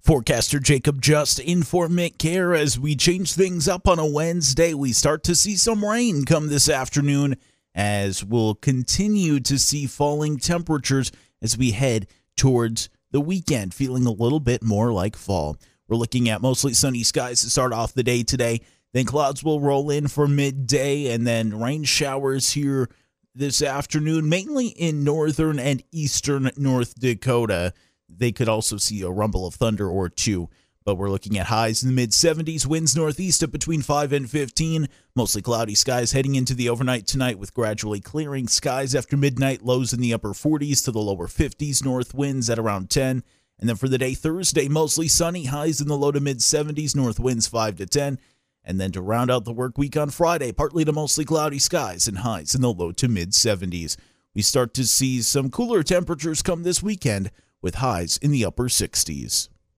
Forecaster Jacob Just in for Mick Care as we change things up on a Wednesday. We start to see some rain come this afternoon as we'll continue to see falling temperatures as we head towards the weekend, feeling a little bit more like fall. We're looking at mostly sunny skies to start off the day today. Then clouds will roll in for midday and then rain showers here this afternoon, mainly in northern and eastern North Dakota. They could also see a rumble of thunder or two, but we're looking at highs in the mid-70s, winds northeast at between 5 and 15, mostly cloudy skies heading into the overnight tonight with gradually clearing skies after midnight, lows in the upper 40s to the lower 50s, north winds at around 10, and then for the day Thursday, mostly sunny, highs in the low to mid-70s, north winds 5 to 10, and then to round out the work week on Friday, partly to mostly cloudy skies and highs in the low to mid-70s. We start to see some cooler temperatures come this weekend, with highs in the upper 60s.